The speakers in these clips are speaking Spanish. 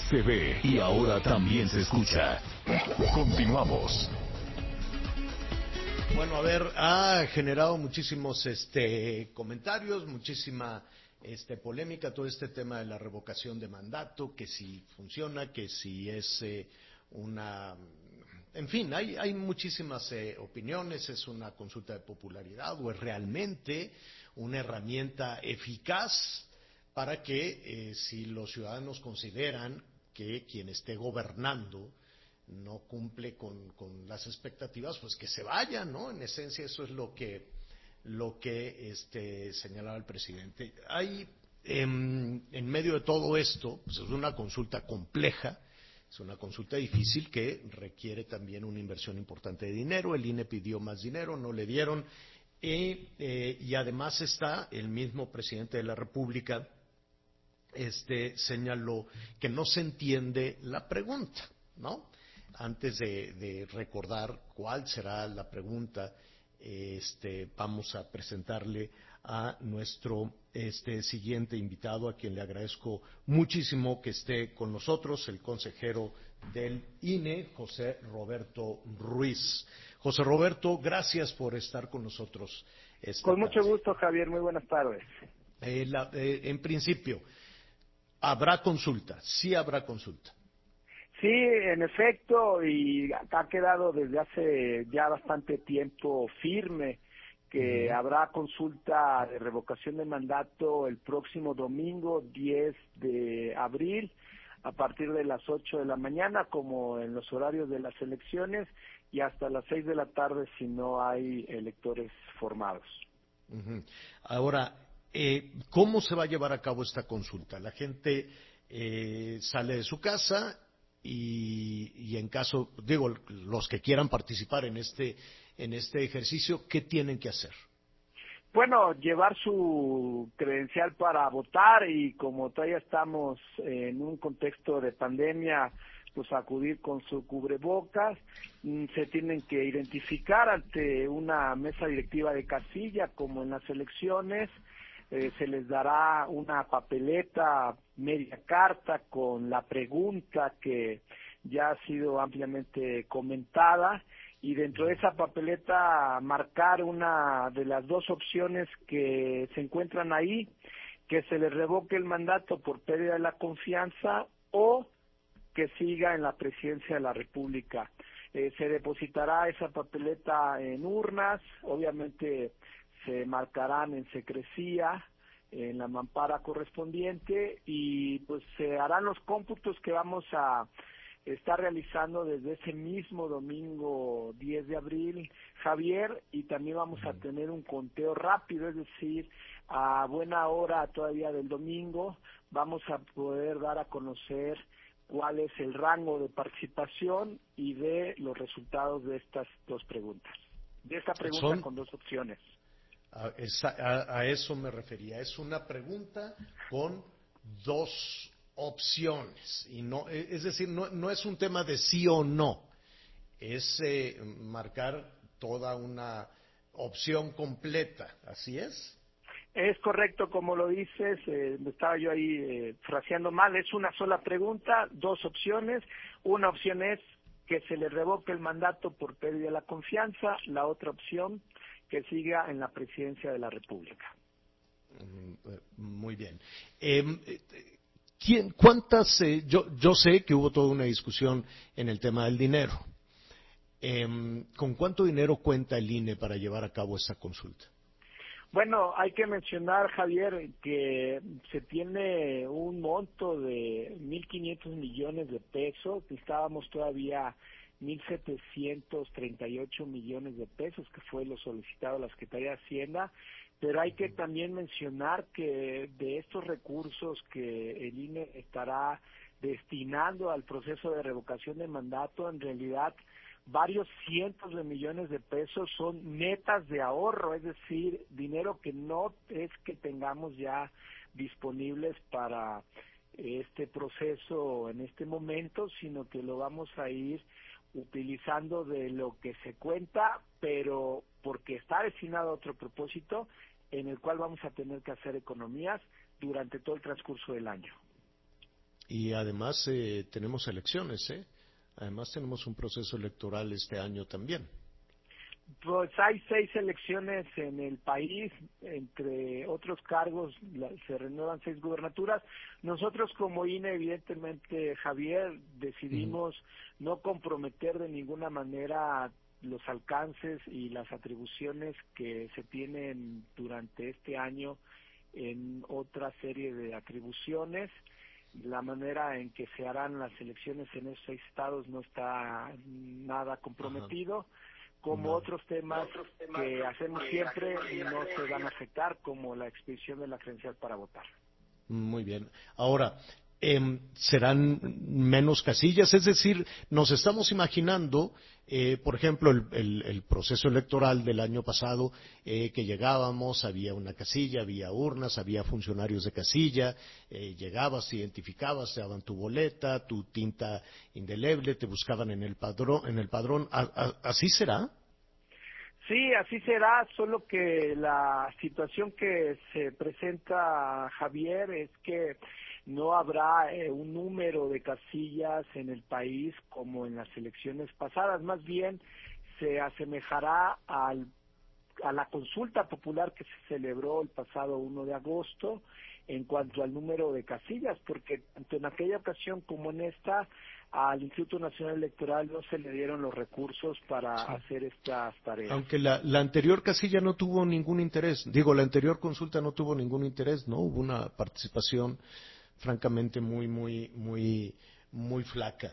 se ve y ahora también se escucha. Continuamos. Bueno, a ver, ha generado muchísimos comentarios, muchísima polémica todo este tema de la revocación de mandato, que si funciona, que si es una... En fin, hay muchísimas opiniones, es una consulta de popularidad o es realmente una herramienta eficaz para que si los ciudadanos consideran que quien esté gobernando no cumple con las expectativas, pues que se vaya, ¿no? En esencia eso es lo que señalaba el presidente. Hay en medio de todo esto, pues es una consulta compleja, es una consulta difícil que requiere también una inversión importante de dinero. El INE pidió más dinero, no le dieron, y además está el mismo presidente de la República señaló que no se entiende la pregunta, ¿no? Antes de recordar cuál será la pregunta, vamos a presentarle a nuestro siguiente invitado, a quien le agradezco muchísimo que esté con nosotros, el consejero del INE, José Roberto Ruiz. José Roberto, gracias por estar con nosotros esta Con mucho tarde. gusto, Javier, muy buenas tardes. En principio, ¿habrá consulta? Sí habrá consulta. Sí, en efecto, y ha quedado desde hace ya bastante tiempo firme que habrá consulta de revocación de mandato el próximo domingo 10 de abril a partir de las 8 de la mañana, como en los horarios de las elecciones, y hasta las 6 de la tarde si no hay electores formados. Ahora, ¿cómo se va a llevar a cabo esta consulta? La gente sale de su casa y en caso, digo, los que quieran participar en este ejercicio, ¿qué tienen que hacer? Bueno, llevar su credencial para votar y como todavía estamos en un contexto de pandemia, pues acudir con su cubrebocas. Se tienen que identificar ante una mesa directiva de casilla como en las elecciones. Se les dará una papeleta, media carta con la pregunta que ya ha sido ampliamente comentada, y dentro de esa papeleta marcar una de las dos opciones que se encuentran ahí, que se les revoque el mandato por pérdida de la confianza o que siga en la presidencia de la República. Se depositará esa papeleta en urnas, obviamente se marcarán en secrecía en la mampara correspondiente y pues se harán los cómputos que vamos a estar realizando desde ese mismo domingo 10 de abril, Javier, y también vamos a tener un conteo rápido, es decir, a buena hora todavía del domingo vamos a poder dar a conocer cuál es el rango de participación y de los resultados de estas dos preguntas. De esta pregunta con dos opciones. A eso me refería. Es una pregunta con dos opciones. Y no, es decir, no es un tema de sí o no. Es marcar toda una opción completa. ¿Así es? Es correcto, como lo dices, me estaba yo ahí fraseando mal. Es una sola pregunta, dos opciones. Una opción es que se le revoque el mandato por pérdida de la confianza. La otra opción, que siga en la presidencia de la República. Muy bien. ¿Cuántas? Yo sé que hubo toda una discusión en el tema del dinero. ¿Con cuánto dinero cuenta el INE para llevar a cabo esa consulta? Bueno, hay que mencionar, Javier, que se tiene un monto de 1.500 millones de pesos. Estábamos todavía 1.738 millones de pesos, que fue lo solicitado a la Secretaría de Hacienda, pero hay que también mencionar que de estos recursos que el INE estará destinando al proceso de revocación de mandato, en realidad varios cientos de millones de pesos son metas de ahorro, es decir, dinero que no es que tengamos ya disponibles para este proceso en este momento, sino que lo vamos a ir utilizando de lo que se cuenta, pero porque está destinado a otro propósito en el cual vamos a tener que hacer economías durante todo el transcurso del año. Y además tenemos elecciones, ¿eh? Además tenemos un proceso electoral este año también. Pues hay 6 elecciones en el país, entre otros cargos se renuevan 6 gubernaturas. Nosotros como INE, evidentemente, Javier, decidimos no comprometer de ninguna manera los alcances y las atribuciones que se tienen durante este año en otra serie de atribuciones. La manera en que se harán las elecciones en esos 6 estados no está nada comprometido. Ajá. Como otros temas que hacemos siempre no se van a afectar, como la expedición de la credencial para votar. Muy bien. Ahora, ¿serán menos casillas? Es decir, nos estamos imaginando, por ejemplo, el proceso electoral del año pasado, que llegábamos, había una casilla, había urnas, había funcionarios de casilla, llegabas, te identificabas, te daban tu boleta, tu tinta indeleble, te buscaban en el padrón. ¿Así será? Sí, así será, solo que la situación que se presenta, Javier, es que no habrá un número de casillas en el país como en las elecciones pasadas, más bien se asemejará a la consulta popular que se celebró el pasado 1 de agosto en cuanto al número de casillas, porque tanto en aquella ocasión como en esta, al Instituto Nacional Electoral no se le dieron los recursos para hacer estas tareas. Aunque la anterior casilla no tuvo ningún interés, la anterior consulta no tuvo ningún interés, ¿no? Hubo una participación francamente muy flaca.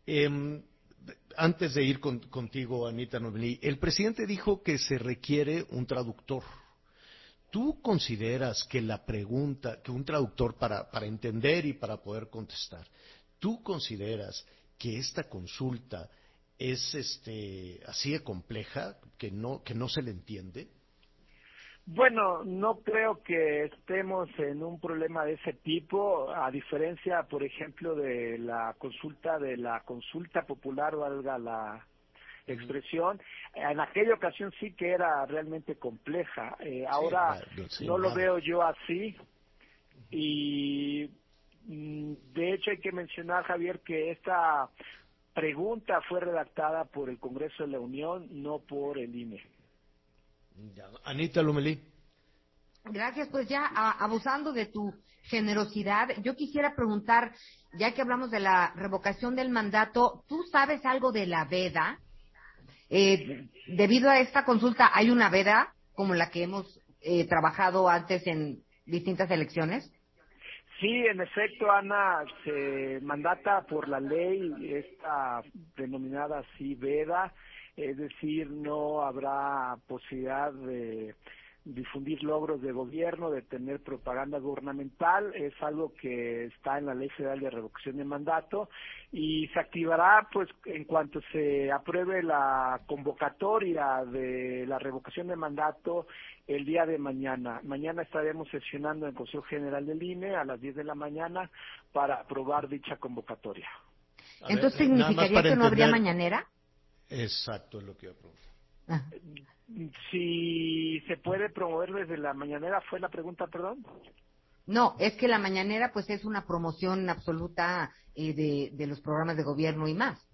Antes de ir contigo, Anita Novelí, el presidente dijo que se requiere un traductor. ¿Tú consideras que que un traductor para entender y para poder contestar, tú consideras que esta consulta es así de compleja, que no se le entiende? Bueno, no creo que estemos en un problema de ese tipo, a diferencia, por ejemplo, de la consulta popular, valga la expresión. En aquella ocasión sí que era realmente compleja. Ahora no lo veo yo así. Y de hecho hay que mencionar, Javier, que esta pregunta fue redactada por el Congreso de la Unión, no por el INE. Anita Lomelí. Gracias, pues ya abusando de tu generosidad, yo quisiera preguntar, ya que hablamos de la revocación del mandato, ¿tú sabes algo de la veda? Debido a esta consulta, ¿hay una veda como la que hemos trabajado antes en distintas elecciones? Sí, en efecto, Ana, se mandata por la ley esta denominada así veda, es decir, no habrá posibilidad de difundir logros de gobierno, de tener propaganda gubernamental, es algo que está en la Ley Federal de Revocación de Mandato y se activará pues en cuanto se apruebe la convocatoria de la revocación de mandato el día de mañana. Mañana estaremos sesionando en el Consejo General del INE a las 10 de la mañana para aprobar dicha convocatoria. Entonces, ¿significaría que no habría mañanera? Exacto, es lo que iba a preguntar. Ah. Si se puede promover desde la mañanera, ¿fue la pregunta, perdón? No, es que la mañanera pues es una promoción absoluta de los programas de gobierno y más.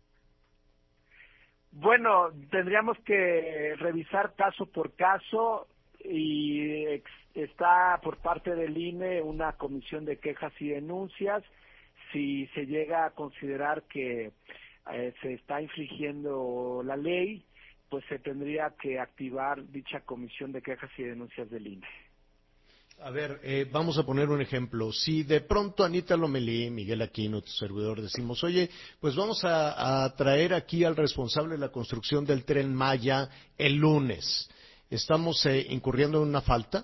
Bueno, tendríamos que revisar caso por caso y está por parte del INE una comisión de quejas y denuncias. Si se llega a considerar que se está infringiendo la ley, pues se tendría que activar dicha comisión de quejas y denuncias del INE. A ver, vamos a poner un ejemplo. Si de pronto Anita Lomelí, Miguel Aquino, tu servidor, decimos, oye, pues vamos a traer aquí al responsable de la construcción del Tren Maya el lunes, ¿estamos incurriendo en una falta?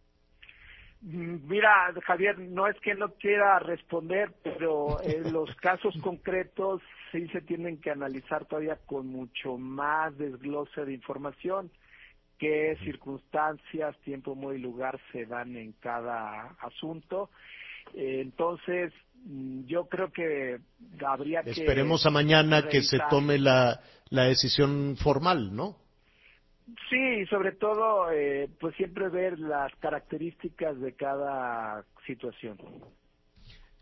Mira, Javier, no es que no quiera responder, pero en los casos concretos sí se tienen que analizar todavía con mucho más desglose de información, qué circunstancias, tiempo, modo y lugar se dan en cada asunto. Entonces, yo creo que habría que... Esperemos a mañana revisar, que se tome la decisión formal, ¿no? Sí, sobre todo, pues siempre ver las características de cada situación.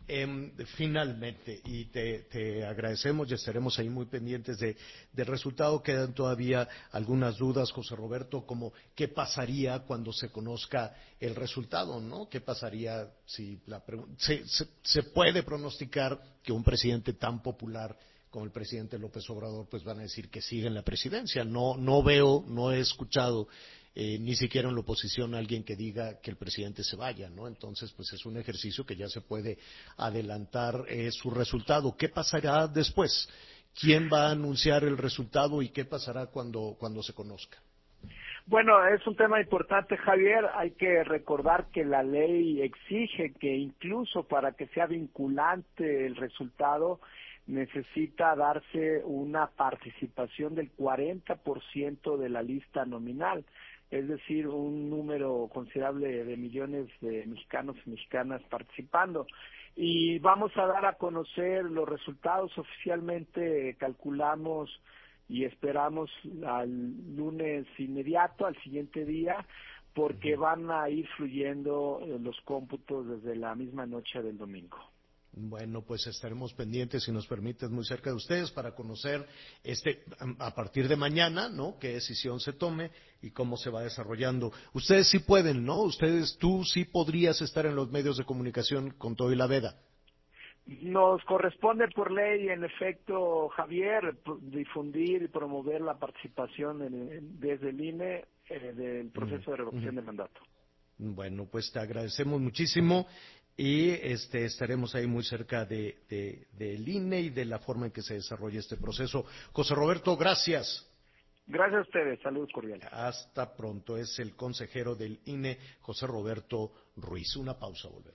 Finalmente, y te agradecemos y estaremos ahí muy pendientes del resultado. Quedan todavía algunas dudas, José Roberto, como qué pasaría cuando se conozca el resultado, ¿no? ¿Qué pasaría si se puede pronosticar que un presidente tan popular como el presidente López Obrador, pues van a decir que sigue en la presidencia? No he escuchado ni siquiera en la oposición alguien que diga que el presidente se vaya, ¿no? Entonces, pues es un ejercicio que ya se puede adelantar su resultado. ¿Qué pasará después? ¿Quién va a anunciar el resultado y qué pasará cuando se conozca? Bueno, es un tema importante, Javier. Hay que recordar que la ley exige que incluso para que sea vinculante el resultado, necesita darse una participación del 40% de la lista nominal, es decir, un número considerable de millones de mexicanos y mexicanas participando. Y vamos a dar a conocer los resultados oficialmente, calculamos y esperamos al lunes inmediato, al siguiente día, porque van a ir fluyendo los cómputos desde la misma noche del domingo. Bueno, pues estaremos pendientes, si nos permites, muy cerca de ustedes para conocer a partir de mañana, ¿no?, qué decisión se tome y cómo se va desarrollando. Ustedes sí pueden, ¿no? Tú sí podrías estar en los medios de comunicación con todo y la veda. Nos corresponde por ley, en efecto, Javier, difundir y promover la participación desde el INE del proceso de revocación de mandato. Bueno, pues te agradecemos muchísimo y estaremos ahí muy cerca del INE y de la forma en que se desarrolla este proceso. José Roberto, gracias. Gracias a ustedes, saludos cordiales. Hasta pronto. Es el consejero del INE, José Roberto Ruiz. Una pausa, volvemos.